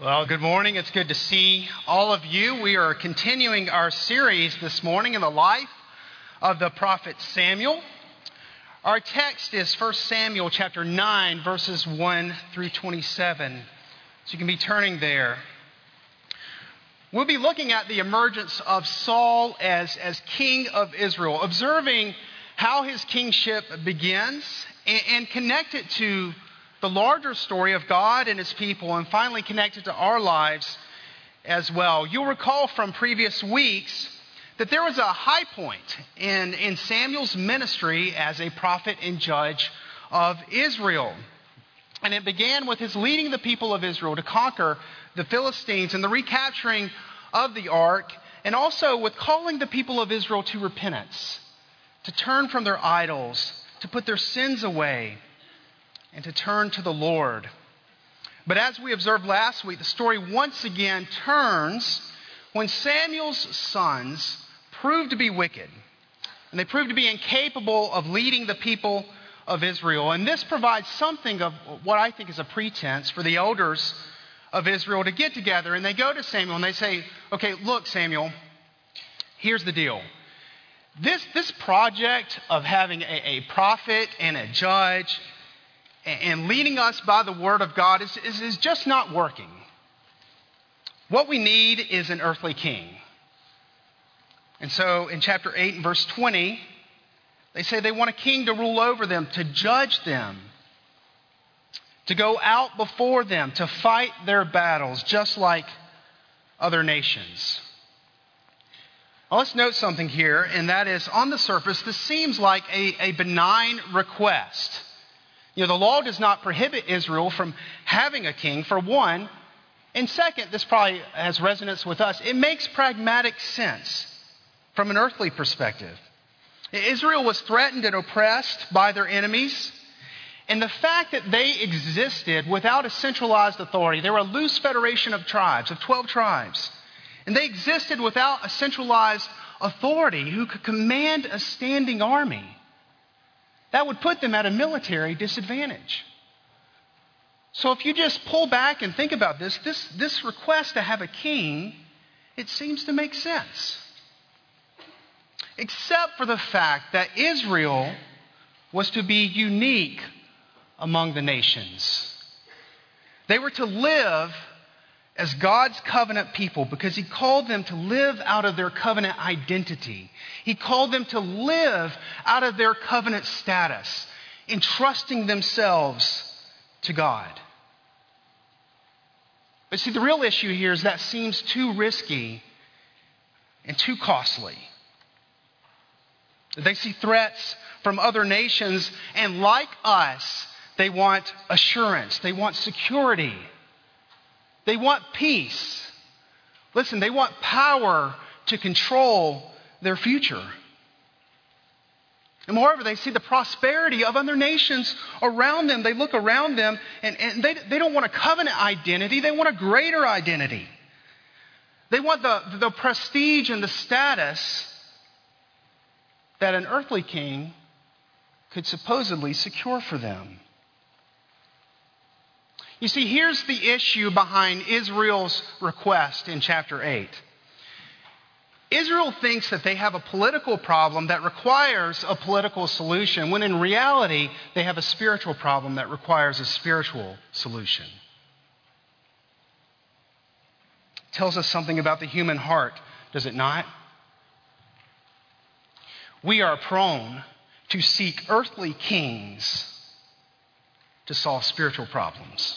Well, good morning. It's good to see all of you. We are continuing our series this morning in the life of the prophet Samuel. Our text is 1 Samuel chapter 9, verses 1 through 27. So you can be turning there. We'll be looking at the emergence of Saul as king of Israel, observing how his kingship begins and connect it to the larger story of God and his people, and finally connected to our lives as well. You'll recall from previous weeks that there was a high point in Samuel's ministry as a prophet and judge of Israel. And it began with his leading the people of Israel to conquer the Philistines and the recapturing of the ark, and also with calling the people of Israel to repentance, to turn from their idols, to put their sins away, and to turn to the Lord. But as we observed last week, the story once again turns when Samuel's sons proved to be wicked, and they proved to be incapable of leading the people of Israel. And this provides something of what I think is a pretense for the elders of Israel to get together, and they go to Samuel and they say, okay, look, Samuel, here's the deal. This project of having a prophet and a judge and leading us by the word of God is just not working. What we need is an earthly king. And so in chapter 8 and verse 20, they say they want a king to rule over them, to judge them, to go out before them, to fight their battles, just like other nations. Now let's note something here, and that is, on the surface, this seems like a benign request. You know, the law does not prohibit Israel from having a king, for one. And second, this probably has resonance with us, it makes pragmatic sense from an earthly perspective. Israel was threatened and oppressed by their enemies. And the fact that they existed without a centralized authority, they were a loose federation of tribes, of 12 tribes. And they existed without a centralized authority who could command a standing army. That would put them at a military disadvantage. So if you just pull back and think about this request to have a king, it seems to make sense. Except for the fact that Israel was to be unique among the nations. They were to live as God's covenant people because he called them to live out of their covenant identity. He called them to live out of their covenant status, entrusting themselves to God. But see, the real issue here is that seems too risky and too costly. They see threats from other nations, and like us, they want assurance. They want security. They want peace. Listen, they want power to control their future. And moreover, they see the prosperity of other nations around them. They look around them and they don't want a covenant identity. They want a greater identity. They want the prestige and the status that an earthly king could supposedly secure for them. You see, here's the issue behind Israel's request in chapter 8. Israel thinks that they have a political problem that requires a political solution, when in reality, they have a spiritual problem that requires a spiritual solution. It tells us something about the human heart, does it not? We are prone to seek earthly kings to solve spiritual problems.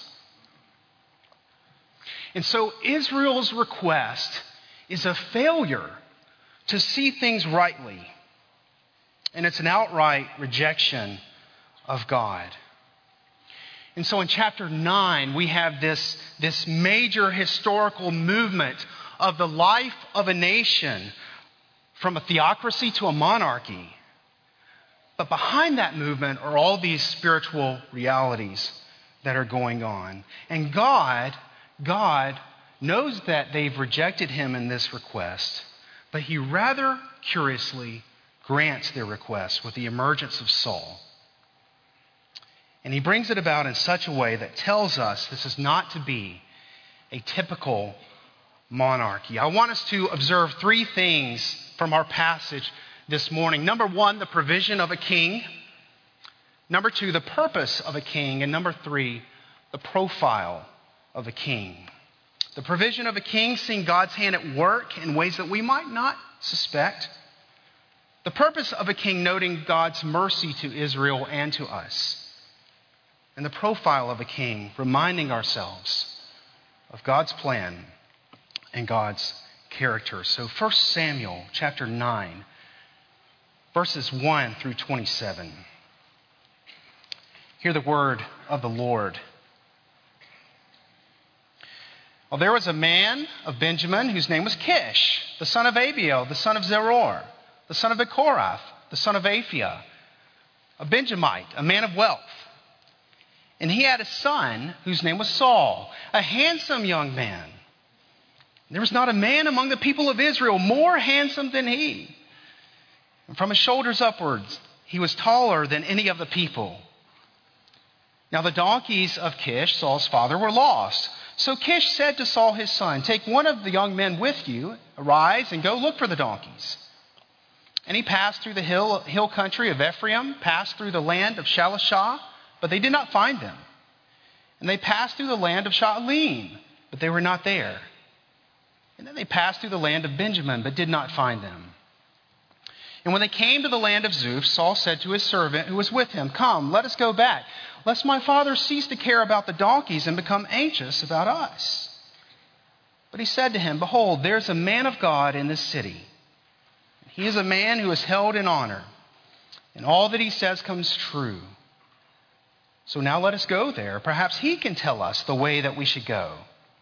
And so Israel's request is a failure to see things rightly. And it's an outright rejection of God. And so in chapter 9, we have this major historical movement of the life of a nation from a theocracy to a monarchy. But behind that movement are all these spiritual realities that are going on. And God knows that they've rejected him in this request, but he rather curiously grants their request with the emergence of Saul. And he brings it about in such a way that tells us this is not to be a typical monarchy. I want us to observe three things from our passage this morning. Number one, the provision of a king. Number two, the purpose of a king. And number three, the profile of a king. The provision of a king, seeing God's hand at work in ways that we might not suspect. The purpose of a king, noting God's mercy to Israel and to us. And the profile of a king, reminding ourselves of God's plan and God's character. So 1 Samuel chapter 9, verses 1 through 27. Hear the word of the Lord. Well, there was a man of Benjamin whose name was Kish, the son of Abiel, the son of Zeror, the son of Bechorath, the son of Aphiah, a Benjamite, a man of wealth. And he had a son whose name was Saul, a handsome young man. There was not a man among the people of Israel more handsome than he. And from his shoulders upwards, he was taller than any of the people. Now the donkeys of Kish, Saul's father, were lost. So Kish said to Saul his son, "Take one of the young men with you, arise and go look for the donkeys." And he passed through the hill country of Ephraim, passed through the land of Shalishah, but they did not find them. And they passed through the land of Sha'alim, but they were not there. And then they passed through the land of Benjamin, but did not find them. And when they came to the land of Zuph, Saul said to his servant who was with him, "Come, let us go back, lest my father cease to care about the donkeys and become anxious about us." But he said to him, "Behold, there is a man of God in this city. He is a man who is held in honor, and all that he says comes true. So now let us go there. Perhaps he can tell us the way that we should go."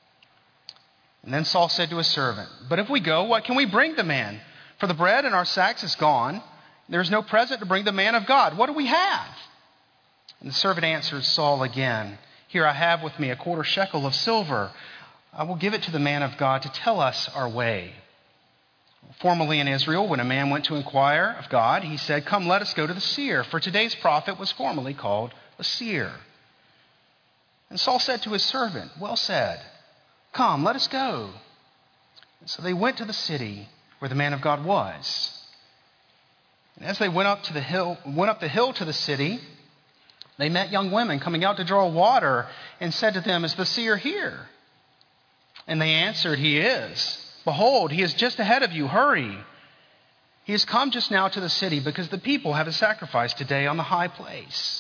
And then Saul said to his servant, "But if we go, what can we bring the man? For the bread in our sacks is gone. There is no present to bring the man of God. What do we have?" And the servant answered Saul again, "Here I have with me a quarter shekel of silver. I will give it to the man of God to tell us our way." Formerly in Israel, when a man went to inquire of God, he said, "Come, let us go to the seer," for today's prophet was formerly called a seer. And Saul said to his servant, "Well said. Come, let us go." And so they went to the city where the man of God was. And as they went up the hill to the city, they met young women coming out to draw water and said to them, "Is the seer here?" And they answered, "He is. Behold, he is just ahead of you. Hurry. He has come just now to the city because the people have a sacrifice today on the high place.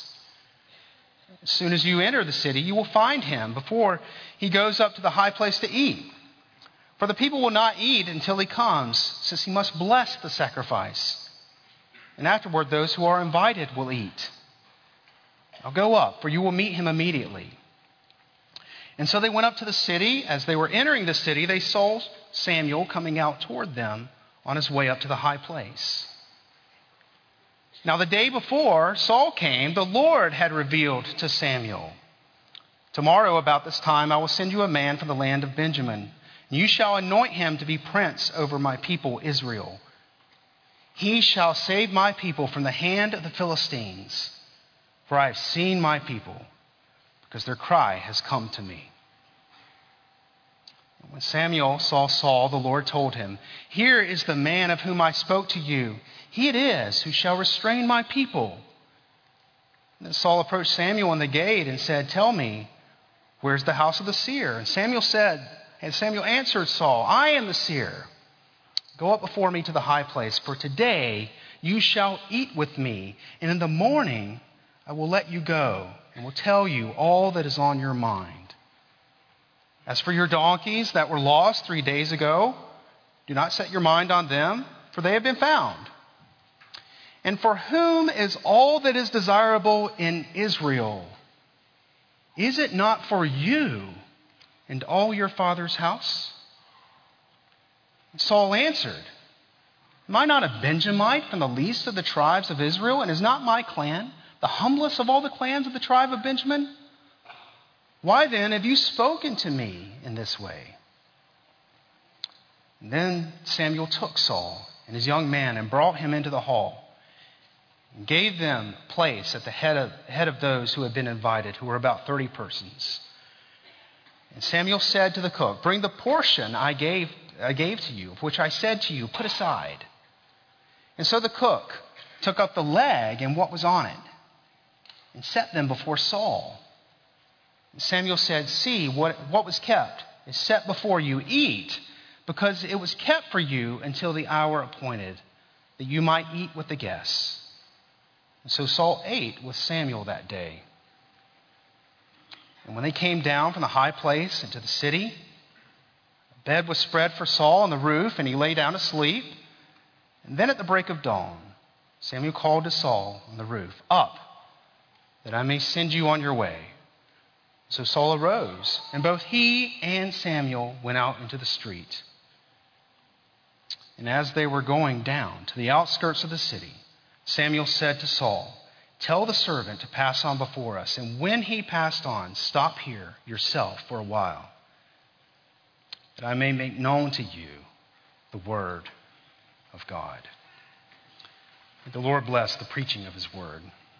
As soon as you enter the city, you will find him before he goes up to the high place to eat. For the people will not eat until he comes, since he must bless the sacrifice. And afterward, those who are invited will eat. Now go up, for you will meet him immediately." And so they went up to the city. As they were entering the city, they saw Samuel coming out toward them on his way up to the high place. Now the day before Saul came, the Lord had revealed to Samuel, "Tomorrow about this time I will send you a man from the land of Benjamin. And you shall anoint him to be prince over my people Israel. He shall save my people from the hand of the Philistines. For I have seen my people, because their cry has come to me." When Samuel saw Saul, the Lord told him, "Here is the man of whom I spoke to you. He it is who shall restrain my people." And then Saul approached Samuel in the gate and said, "Tell me, where's the house of the seer?" And Samuel answered Saul, "I am the seer. Go up before me to the high place, for today you shall eat with me, and in the morning I will let you go and will tell you all that is on your mind. As for your donkeys that were lost 3 days ago, do not set your mind on them, for they have been found. And for whom is all that is desirable in Israel? Is it not for you and all your father's house?" And Saul answered, "Am I not a Benjamite from the least of the tribes of Israel? And is not my clan the humblest of all the clans of the tribe of Benjamin? Why then have you spoken to me in this way?" And then Samuel took Saul and his young man and brought him into the hall and gave them place at the head of those who had been invited, who were about 30 persons. And Samuel said to the cook, "Bring the portion I gave to you, of which I said to you, put aside." And so the cook took up the leg and what was on it, and set them before Saul. And Samuel said, "See, what was kept is set before you. Eat, because it was kept for you until the hour appointed, that you might eat with the guests." And so Saul ate with Samuel that day. And when they came down from the high place into the city, a bed was spread for Saul on the roof, and he lay down to sleep. And then at the break of dawn, Samuel called to Saul on the roof, "Up, that I may send you on your way." So Saul arose, and both he and Samuel went out into the street. And as they were going down to the outskirts of the city, Samuel said to Saul, "Tell the servant to pass on before us, and when he passed on, stop here yourself for a while, that I may make known to you the word of God." May the Lord bless the preaching of his word.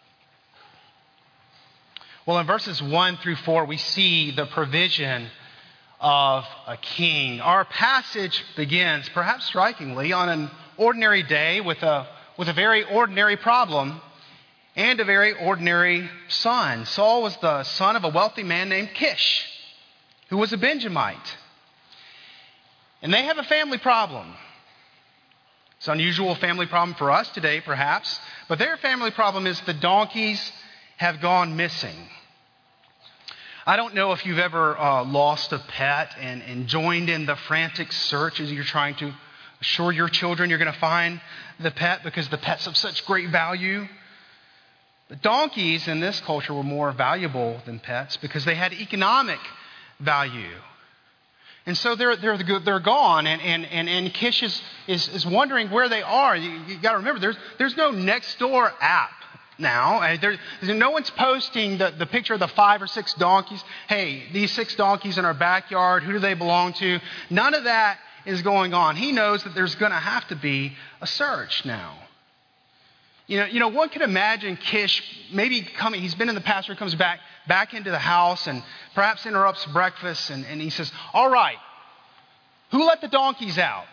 Well, in verses 1 through 4, we see the provision of a king. Our passage begins, perhaps strikingly, on an ordinary day with a very ordinary problem and a very ordinary son. Saul was the son of a wealthy man named Kish, who was a Benjamite. And they have a family problem. It's an unusual family problem for us today, perhaps, but their family problem is the donkeys have gone missing. I don't know if you've ever lost a pet and joined in the frantic search as you're trying to assure your children you're going to find the pet because the pet's of such great value. The donkeys in this culture were more valuable than pets because they had economic value. And so they're gone, and Kish is wondering where they are. You got to remember, there's no Nextdoor app now. No one's posting the picture of the 5 or 6 donkeys. Hey, these 6 donkeys in our backyard, who do they belong to? None of that is going on. He knows that there's going to have to be a search now. You know, one could imagine Kish maybe coming, he's been in the pasture, comes back into the house and perhaps interrupts breakfast and he says, "All right, who let the donkeys out?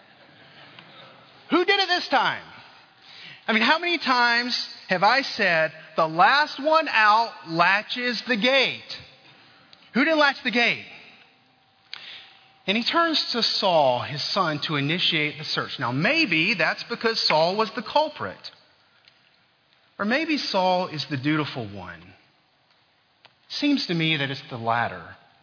Who did it this time?" I mean, how many times have I said, the last one out latches the gate? Who didn't latch the gate? And he turns to Saul, his son, to initiate the search. Now, maybe that's because Saul was the culprit. Or maybe Saul is the dutiful one. It seems to me that it's the latter.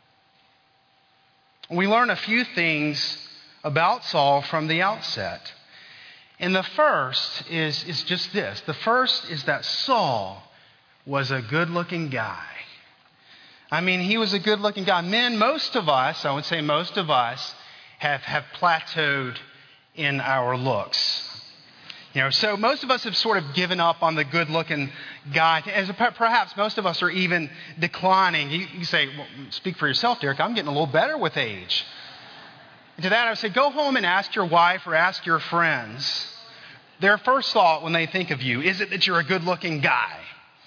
We learn a few things about Saul from the outset. And the first is just this. The first is that Saul was a good-looking guy. I mean, he was a good-looking guy. Men, most of us, I would say most of us, have plateaued in our looks. You know, so most of us have sort of given up on the good-looking guy. As perhaps most of us are even declining. You say, "Well, speak for yourself, Derek. I'm getting a little better with age." And to that, I would say, go home and ask your wife or ask your friends. Their first thought when they think of you, is it that you're a good-looking guy?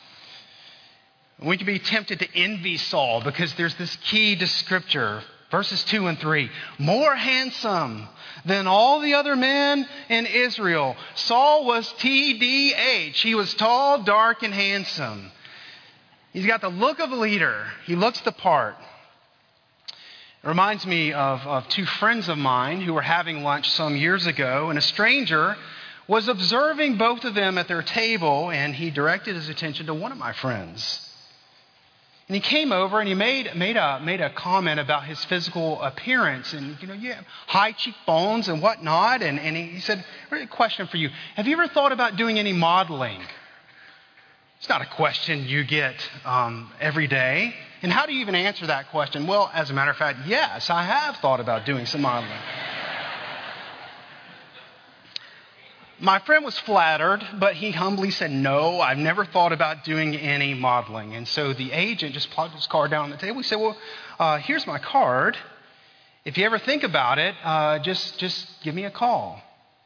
We can be tempted to envy Saul because there's this key descriptor, verses 2 and 3. More handsome than all the other men in Israel. Saul was TDH. He was tall, dark, and handsome. He's got the look of a leader. He looks the part. It reminds me of 2 friends of mine who were having lunch some years ago, and a stranger was observing both of them at their table, and he directed his attention to one of my friends. And he came over and he made a comment about his physical appearance, and you have high cheekbones and whatnot. And he said, "Really, a question for you: have you ever thought about doing any modeling?" It's not a question you get every day. And how do you even answer that question? Well, as a matter of fact, yes, I have thought about doing some modeling. My friend was flattered, but he humbly said, "No, I've never thought about doing any modeling." And so the agent just plugged his card down on the table. He said, "Well, here's my card. If you ever think about it, just give me a call."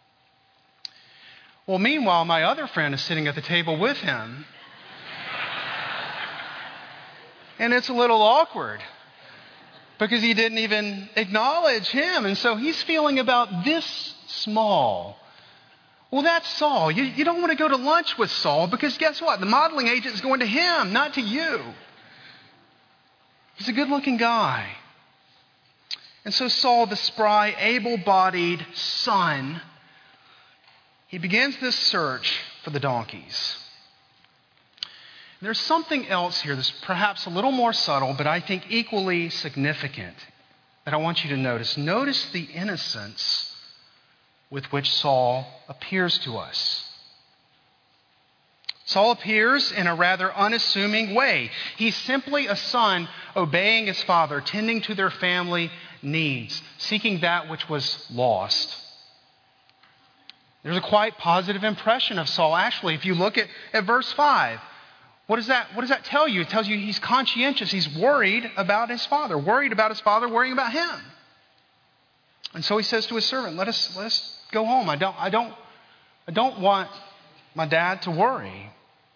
Well, meanwhile, my other friend is sitting at the table with him. And it's a little awkward. because he didn't even acknowledge him. And so he's feeling about this small. Well, that's Saul. You don't want to go to lunch with Saul because guess what? The modeling agent is going to him, not to you. He's a good-looking guy. And so Saul, the spry, able-bodied son, he begins this search for the donkeys. There's something else here that's perhaps a little more subtle, but I think equally significant that I want you to notice. Notice the innocence with which Saul appears to us. Saul appears in a rather unassuming way. He's simply a son obeying his father, tending to their family needs, seeking that which was lost. There's a quite positive impression of Saul. Actually, if you look at verse 5, what does that tell you? It tells you he's conscientious. He's worried about his father, worrying about him. And so he says to his servant, let us go home. I don't want my dad to worry.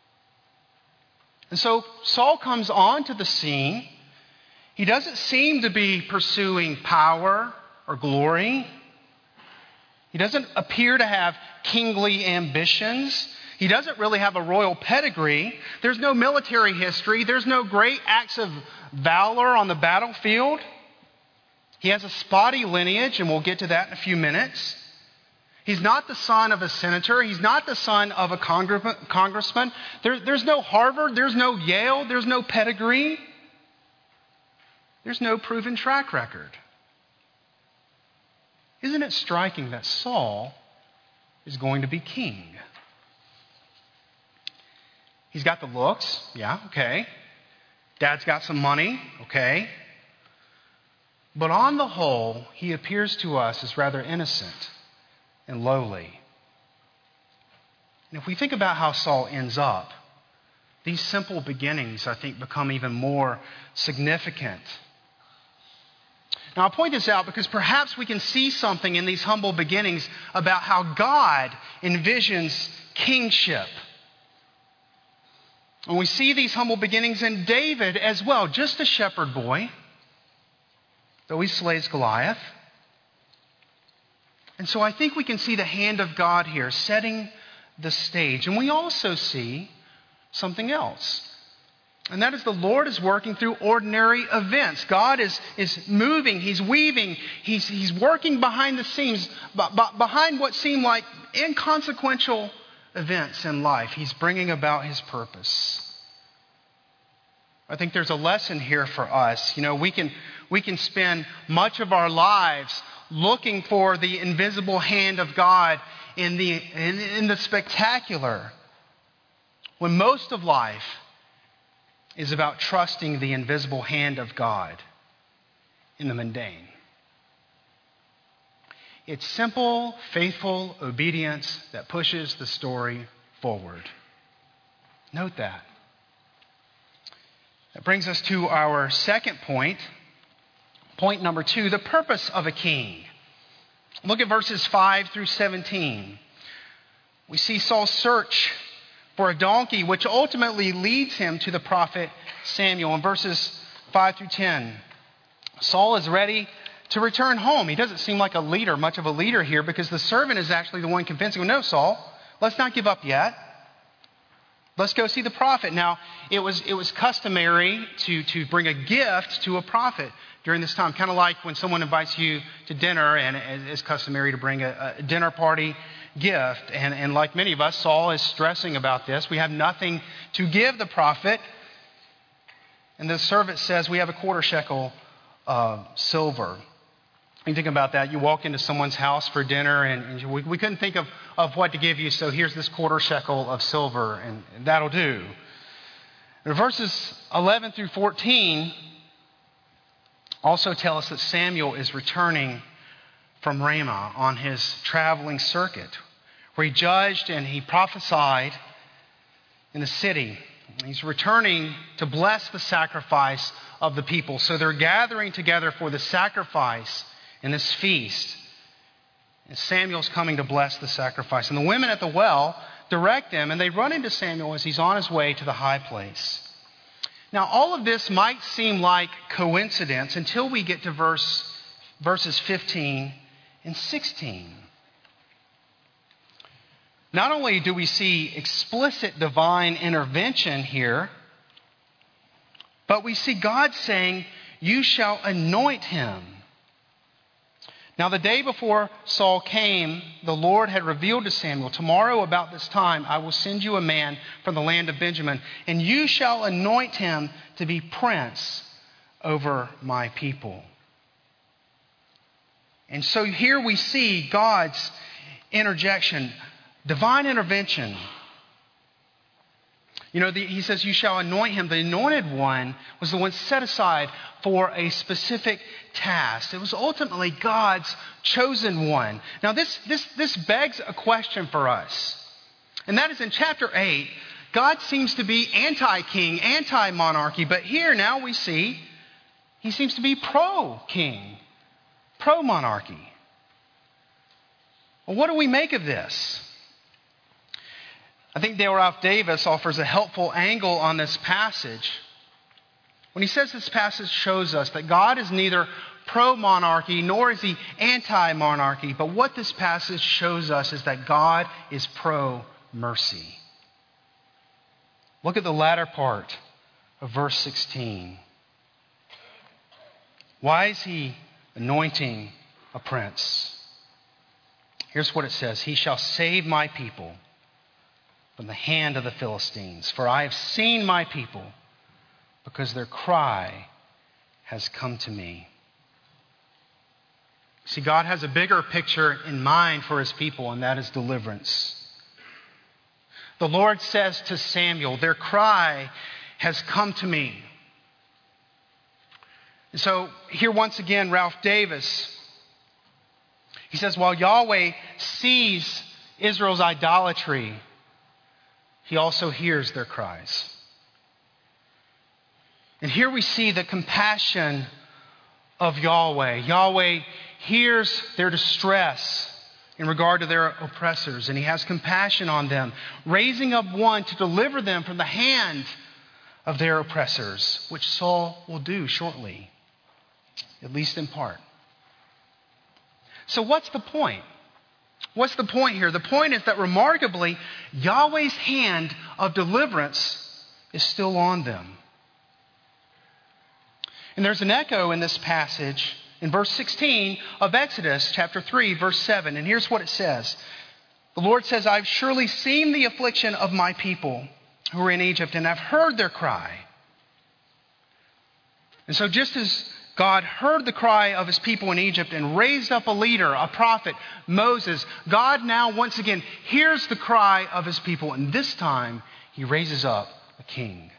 And so Saul comes onto the scene. He doesn't seem to be pursuing power or glory. He doesn't appear to have kingly ambitions. He doesn't really have a royal pedigree. There's no military history. There's no great acts of valor on the battlefield. He has a spotty lineage, and we'll get to that in a few minutes. He's not the son of a senator. He's not the son of a congressman. There's no Harvard. There's no Yale. There's no pedigree. There's no proven track record. Isn't it striking that Saul is going to be king? He's got the looks. Yeah, okay. Dad's got some money. Okay. But on the whole, he appears to us as rather innocent and lowly. And if we think about how Saul ends up, these simple beginnings, I think, become even more significant. Now, I'll point this out because perhaps we can see something in these humble beginnings about how God envisions kingship. And we see these humble beginnings in David as well, just a shepherd boy, though he slays Goliath. And so I think we can see the hand of God here setting the stage. And we also see something else. And that is the Lord is working through ordinary events. God is moving, He's weaving, He's working behind the scenes, behind what seem like inconsequential events in life. He's bringing about His purpose. I think there's a lesson here for us. You know, we can spend much of our lives looking for the invisible hand of God in the spectacular, when most of life is about trusting the invisible hand of God in the mundane. It's simple, faithful obedience that pushes the story forward. Note that. That brings us to our second point. Point number 2, the purpose of a king. Look at verses 5 through 17. We see Saul's search for a donkey, which ultimately leads him to the prophet Samuel. In verses 5 through 10, Saul is ready to return home. He doesn't seem like much of a leader here, because the servant is actually the one convincing him, no, Saul, let's not give up yet. Let's go see the prophet. Now, it was customary to bring a gift to a prophet during this time, kind of like when someone invites you to dinner, and it's customary to bring a dinner party gift. And like many of us, Saul is stressing about this. We have nothing to give the prophet. And the servant says, we have a quarter shekel of silver. You think about that. You walk into someone's house for dinner, and we couldn't think of what to give you, so here's this quarter shekel of silver, and that'll do. And verses 11 through 14 also tell us that Samuel is returning from Ramah on his traveling circuit, where he judged and he prophesied in the city. He's returning to bless the sacrifice of the people. So they're gathering together for the sacrifice in this feast. And Samuel's coming to bless the sacrifice. And the women at the well direct him, and they run into Samuel as he's on his way to the high place. Now, all of this might seem like coincidence until we get to verses 15 and 16. Not only do we see explicit divine intervention here, but we see God saying, "You shall anoint him." Now, the day before Saul came, the Lord had revealed to Samuel, "Tomorrow about this time I will send you a man from the land of Benjamin, and you shall anoint him to be prince over my people." And so here we see God's interjection, divine intervention. He says, "You shall anoint him." The anointed one was the one set aside for a specific task. It was ultimately God's chosen one. Now, this begs a question for us. And that is, in chapter 8, God seems to be anti-king, anti-monarchy. But here now we see he seems to be pro-king, pro-monarchy. Well, what do we make of this? I think Dale Ralph Davis offers a helpful angle on this passage when he says this passage shows us that God is neither pro-monarchy nor is he anti-monarchy, but what this passage shows us is that God is pro-mercy. Look at the latter part of verse 16. Why is he anointing a prince? Here's what it says: "He shall save my people from the hand of the Philistines. For I have seen my people, because their cry has come to me." See, God has a bigger picture in mind for his people, and that is deliverance. The Lord says to Samuel, "Their cry has come to me." And so here once again, Ralph Davis, he says, while Yahweh sees Israel's idolatry, he also hears their cries. And here we see the compassion of Yahweh. Yahweh hears their distress in regard to their oppressors, and he has compassion on them, raising up one to deliver them from the hand of their oppressors, which Saul will do shortly, at least in part. So what's the point? What's the point here? The point is that remarkably, Yahweh's hand of deliverance is still on them. And there's an echo in this passage in verse 16 of Exodus chapter 3, verse 7. And here's what it says. The Lord says, "I've surely seen the affliction of my people who are in Egypt, and I've heard their cry." And so just as God heard the cry of his people in Egypt and raised up a leader, a prophet, Moses, God now once again hears the cry of his people, and this time he raises up a king.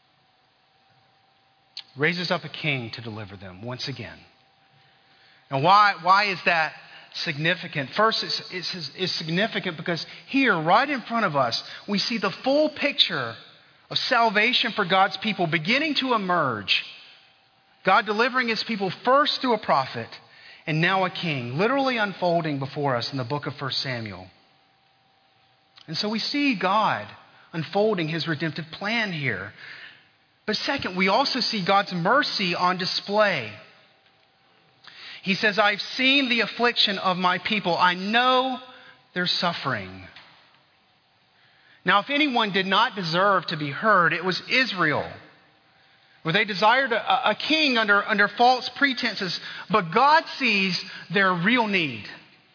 Raises up a king to deliver them once again. Now why is that significant? First, it's significant because here, right in front of us, we see the full picture of salvation for God's people beginning to emerge. God delivering his people first through a prophet and now a king, literally unfolding before us in the book of 1 Samuel. And so we see God unfolding his redemptive plan here. But second, we also see God's mercy on display. He says, "I've seen the affliction of my people. I know their suffering." Now, if anyone did not deserve to be heard, it was Israel, where they desired a king under false pretenses, but God sees their real need.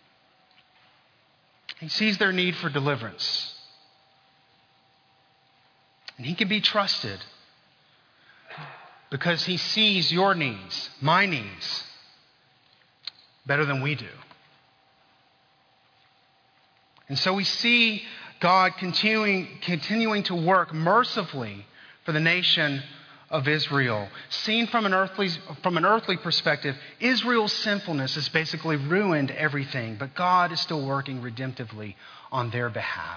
He sees their need for deliverance. And he can be trusted because he sees your needs, my needs, better than we do. And so we see God continuing to work mercifully for the nation of Israel. Seen from an earthly perspective, Israel's sinfulness has basically ruined everything, but God is still working redemptively on their behalf.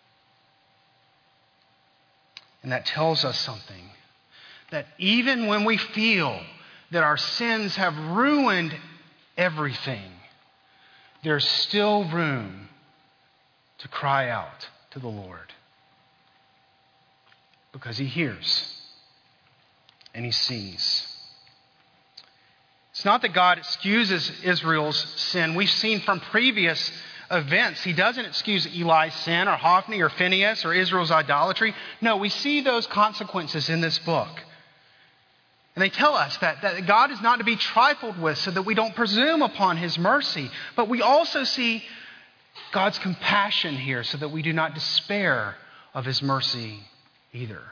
And that tells us something, that even when we feel that our sins have ruined everything, there's still room to cry out to the Lord, because he hears and he sees. It's not that God excuses Israel's sin. We've seen from previous events, he doesn't excuse Eli's sin or Hophni or Phinehas or Israel's idolatry. No, we see those consequences in this book. And they tell us that God is not to be trifled with so that we don't presume upon his mercy. But we also see God's compassion here so that we do not despair of his mercy either.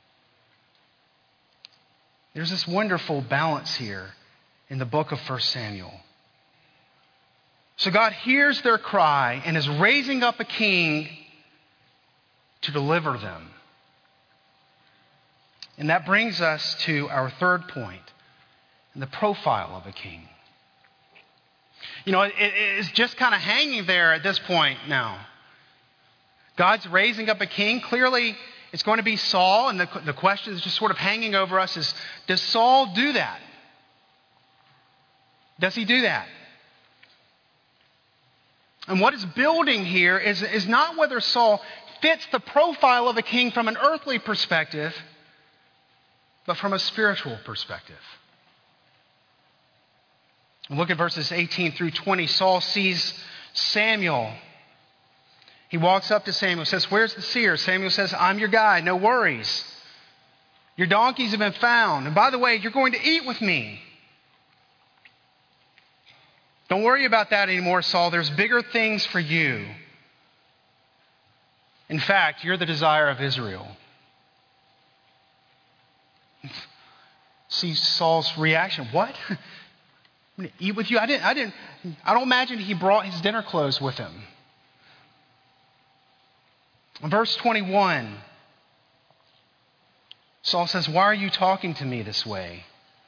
There's this wonderful balance here in the book of 1 Samuel. So God hears their cry and is raising up a king to deliver them. And that brings us to our third point, and the profile of a king. It's just kind of hanging there at this point now. God's raising up a king. Clearly, it's going to be Saul, and the question is just sort of hanging over us is, does Saul do that? Does he do that? And what is building here is not whether Saul fits the profile of a king from an earthly perspective, but from a spiritual perspective. And look at verses 18 through 20. Saul sees Samuel. He walks up to Samuel, says, "Where's the seer?" Samuel says, "I'm your guy, no worries. Your donkeys have been found. And by the way, you're going to eat with me. Don't worry about that anymore, Saul. There's bigger things for you. In fact, you're the desire of Israel." See Saul's reaction. What? I'm going to eat with you? I don't imagine he brought his dinner clothes with him. In verse 21, Saul says, "Why are you talking to me this way?"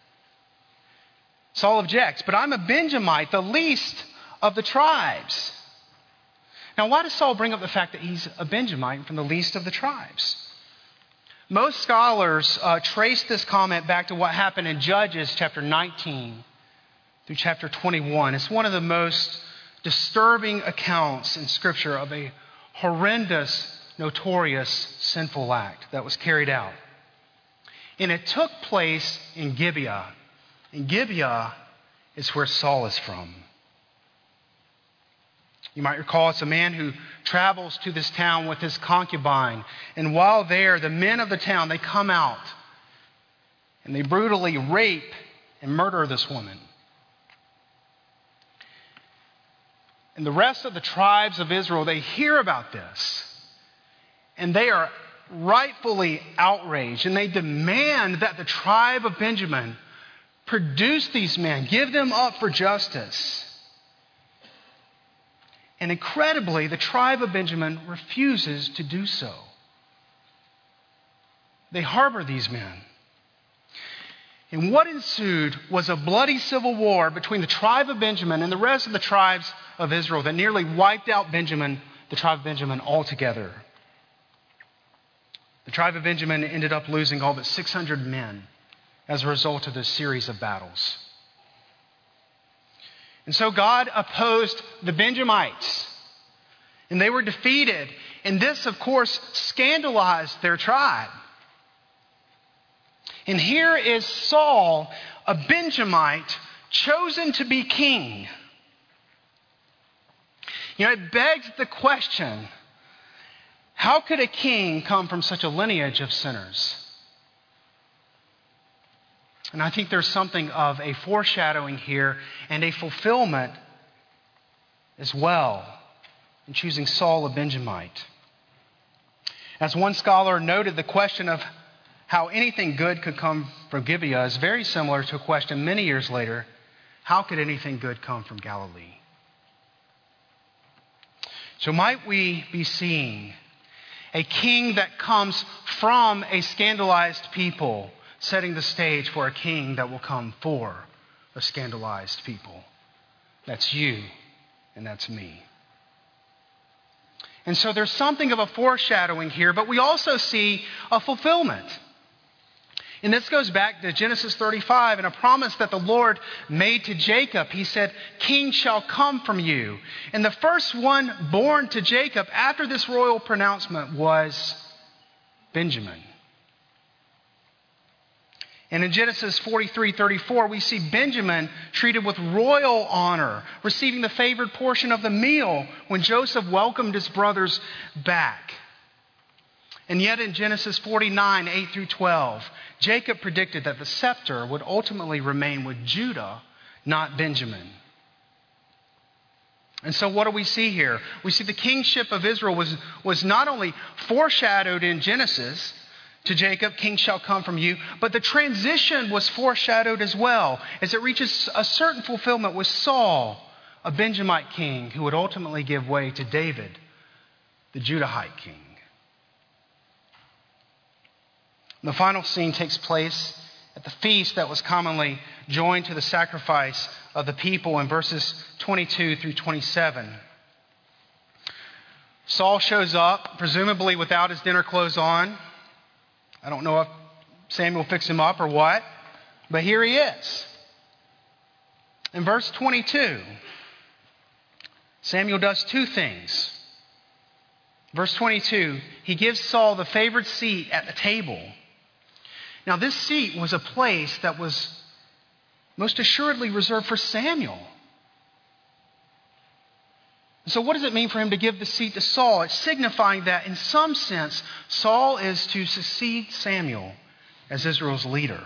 Saul objects, "But I'm a Benjamite, the least of the tribes." Now, why does Saul bring up the fact that he's a Benjamite from the least of the tribes? Most scholars trace this comment back to what happened in Judges chapter 19 through chapter 21. It's one of the most disturbing accounts in Scripture of a horrendous, notorious, sinful act that was carried out. And it took place in Gibeah. And Gibeah is where Saul is from. You might recall it's a man who travels to this town with his concubine. And while there, the men of the town, they come out and they brutally rape and murder this woman. And the rest of the tribes of Israel, they hear about this. And they are rightfully outraged. And they demand that the tribe of Benjamin produce these men, give them up for justice. And incredibly, the tribe of Benjamin refuses to do so. They harbor these men. And what ensued was a bloody civil war between the tribe of Benjamin and the rest of the tribes of Israel that nearly wiped out the tribe of Benjamin altogether. The tribe of Benjamin ended up losing all but 600 men as a result of this series of battles. And so God opposed the Benjamites, and they were defeated. And this, of course, scandalized their tribe. And here is Saul, a Benjamite, chosen to be king. It begs the question, how could a king come from such a lineage of sinners? And I think there's something of a foreshadowing here and a fulfillment as well in choosing Saul, a Benjamite. As one scholar noted, the question of how anything good could come from Gibeah is very similar to a question many years later, how could anything good come from Galilee? So might we be seeing a king that comes from a scandalized people, setting the stage for a king that will come for a scandalized people? That's you and that's me. And so there's something of a foreshadowing here, but we also see a fulfillment. And this goes back to Genesis 35 and a promise that the Lord made to Jacob. He said, "Kings shall come from you." And the first one born to Jacob after this royal pronouncement was Benjamin. And in Genesis 43:34, we see Benjamin treated with royal honor, receiving the favored portion of the meal when Joseph welcomed his brothers back. And yet in Genesis 49:8-12, Jacob predicted that the scepter would ultimately remain with Judah, not Benjamin. And so what do we see here? We see the kingship of Israel was not only foreshadowed in Genesis, to Jacob, king shall come from you, but the transition was foreshadowed as well, as it reaches a certain fulfillment with Saul, a Benjamite king who would ultimately give way to David, the Judahite king. The final scene takes place at the feast that was commonly joined to the sacrifice of the people in verses 22-27. Saul shows up, presumably without his dinner clothes on. I don't know if Samuel fixed him up or what, but here he is. In verse 22, Samuel does two things. Verse 22, he gives Saul the favored seat at the table. Now, this seat was a place that was most assuredly reserved for Samuel. So what does it mean for him to give the seat to Saul? It's signifying that in some sense, Saul is to succeed Samuel as Israel's leader.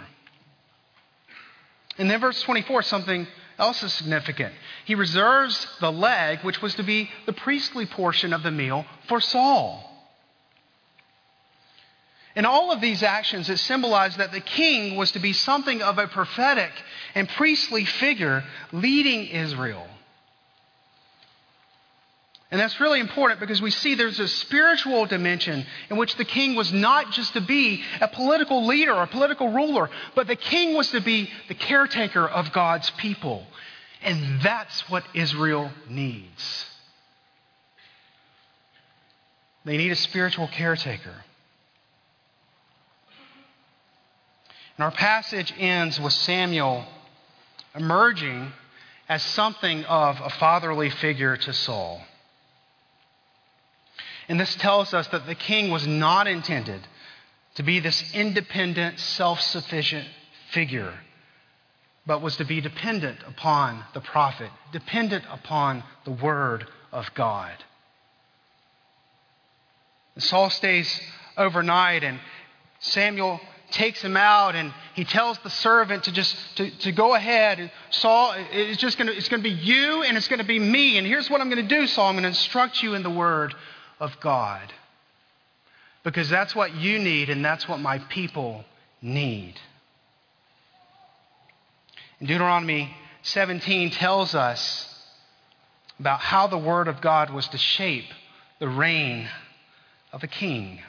And then verse 24, something else is significant. He reserves the leg, which was to be the priestly portion of the meal, for Saul. In all of these actions, it symbolized that the king was to be something of a prophetic and priestly figure leading Israel. And that's really important because we see there's a spiritual dimension in which the king was not just to be a political leader or a political ruler, but the king was to be the caretaker of God's people. And that's what Israel needs. They need a spiritual caretaker. And our passage ends with Samuel emerging as something of a fatherly figure to Saul. And this tells us that the king was not intended to be this independent, self-sufficient figure, but was to be dependent upon the prophet, dependent upon the word of God. And Saul stays overnight, and Samuel takes him out, and he tells the servant to go ahead. And Saul, it's going to be you, and it's going to be me. And here's what I'm going to do, Saul. I'm going to instruct you in the word of God, because that's what you need, and that's what my people need. And Deuteronomy 17 tells us about how the word of God was to shape the reign of a king.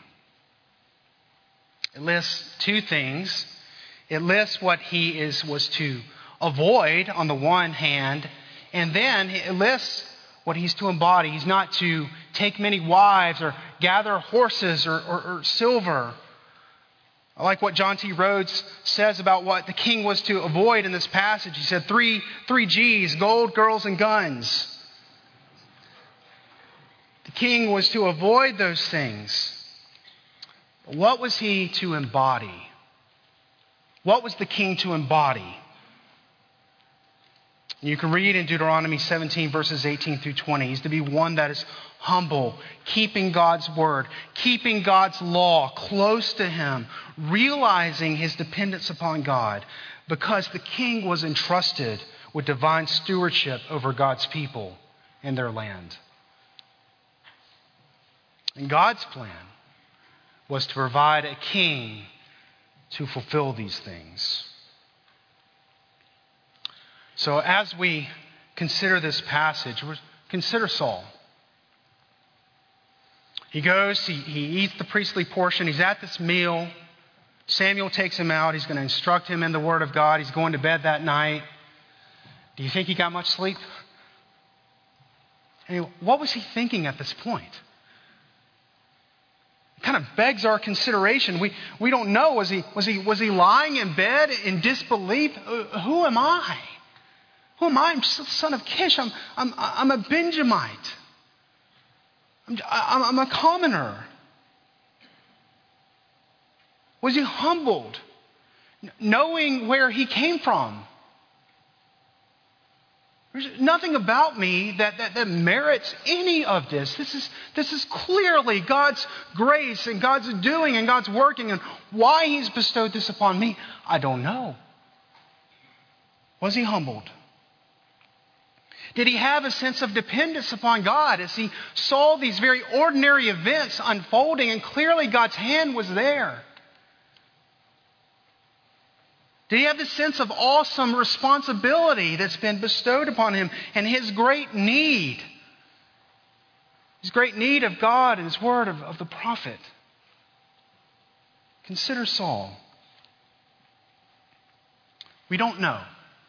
It lists two things. It lists what he was to avoid on the one hand, and then it lists what he's to embody. He's not to take many wives or gather horses or silver. I like what John T. Rhodes says about what the king was to avoid in this passage. He said three G's: gold, girls, and guns. The king was to avoid those things. But what was he to embody? What was the king to embody? You can read in Deuteronomy 17, verses 18-20. He's to be one that is humble, keeping God's word, keeping God's law close to him, realizing his dependence upon God, because the king was entrusted with divine stewardship over God's people and their land. And God's plan was to provide a king to fulfill these things. So as we consider this passage, consider Saul. He goes, he eats the priestly portion. He's at this meal. Samuel takes him out. He's going to instruct him in the word of God. He's going to bed that night. Do you think he got much sleep? I mean, what was he thinking at this point? It kind of begs our consideration. We don't know. Was he lying in bed in disbelief? Who am I? Who am I? I'm just the son of Kish. I'm a Benjamite. I'm a commoner. Was he humbled knowing where he came from. There's nothing about me that merits any of this. This is clearly God's grace and God's doing and God's working, and why he's bestowed this upon me, I don't know. Was he humbled? Did he have a sense of dependence upon God as he saw these very ordinary events unfolding and clearly God's hand was there? Did he have the sense of awesome responsibility that's been bestowed upon him and his great need? His great need of God and his word of the prophet. Consider Saul. We don't know.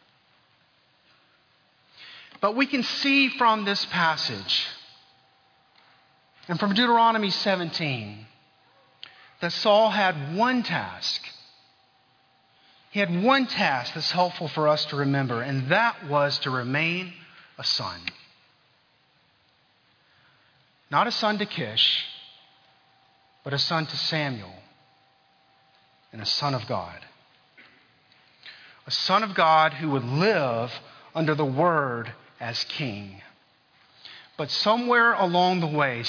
But we can see from this passage and from Deuteronomy 17 that Saul had one task. He had one task that's helpful for us to remember, and that was to remain a son. Not a son to Kish, but a son to Samuel and a son of God. A son of God who would live under the word as king. But somewhere along the way,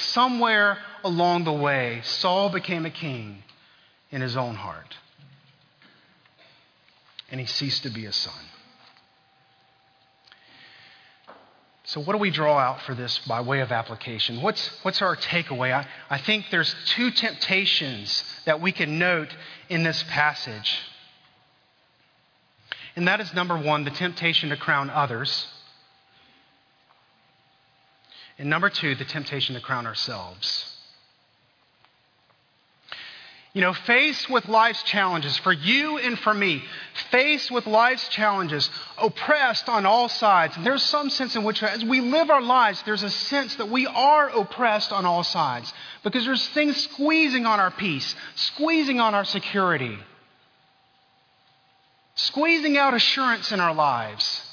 Saul became a king in his own heart. And he ceased to be a son. So what do we draw out for this by way of application? What's our takeaway? I think there's two temptations that we can note in this passage. And that is, number one, the temptation to crown others. And number two, the temptation to crown ourselves. You know, faced with life's challenges, for you and for me, faced with life's challenges, oppressed on all sides. And there's some sense in which as we live our lives, there's a sense that we are oppressed on all sides. Because there's things squeezing on our peace, squeezing on our security, squeezing out assurance in our lives.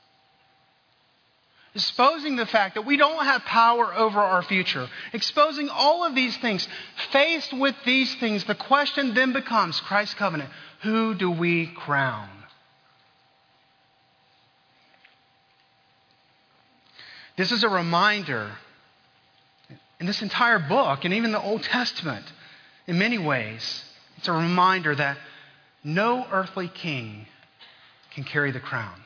Exposing the fact that we don't have power over our future. Exposing all of these things. Faced with these things, the question then becomes, Christ's covenant, who do we crown? This is a reminder in this entire book and even the Old Testament in many ways. It's a reminder that no earthly king can carry the crown.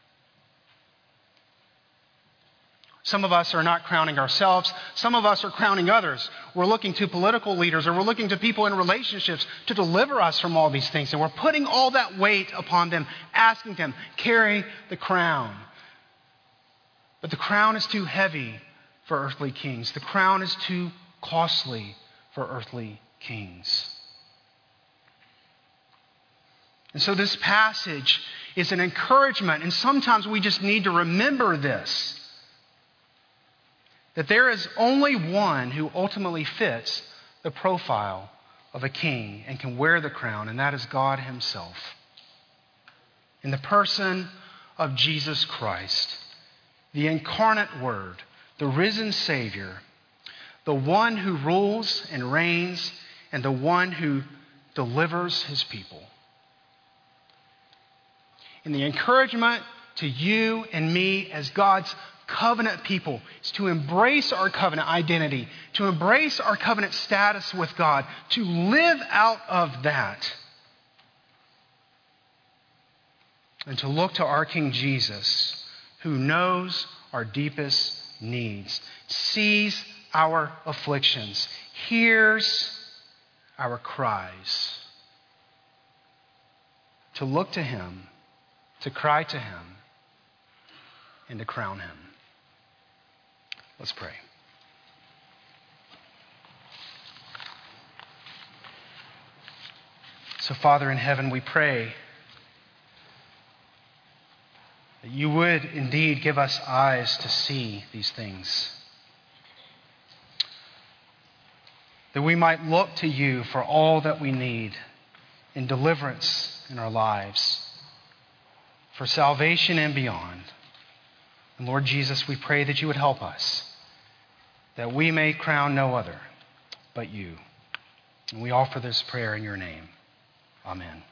Some of us are not crowning ourselves. Some of us are crowning others. We're looking to political leaders or we're looking to people in relationships to deliver us from all these things. And we're putting all that weight upon them, asking them, carry the crown. But the crown is too heavy for earthly kings. The crown is too costly for earthly kings. And so this passage is an encouragement. And sometimes we just need to remember this. That there is only one who ultimately fits the profile of a king and can wear the crown, and that is God himself. In the person of Jesus Christ, the incarnate Word, the risen Savior, the one who rules and reigns, and the one who delivers his people. And the encouragement to you and me as God's covenant people is to embrace our covenant identity, to embrace our covenant status with God, to live out of that, and to look to our King Jesus, who knows our deepest needs, sees our afflictions, hears our cries, to look to him, to cry to him, and to crown him. Let's pray. So, Father in heaven, we pray that you would indeed give us eyes to see these things. That we might look to you for all that we need in deliverance in our lives, for salvation and beyond. And Lord Jesus, we pray that you would help us, that we may crown no other but you. And we offer this prayer in your name. Amen.